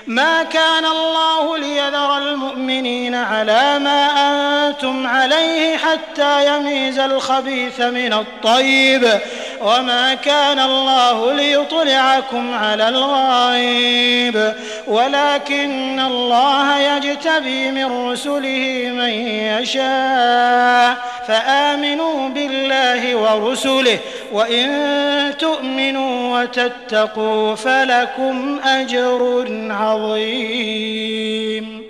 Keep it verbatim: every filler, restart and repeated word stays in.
ما كان الله ليذر المؤمنين على ما أنتم عليه حتى يميز الخبيث من الطيب وما كان الله ليطلعكم على الغيب ولكن الله يجتبي من رسله من يشاء فآمنوا بالله ورسله وإن تؤمنوا وتتقوا فلكم أجر عظيم.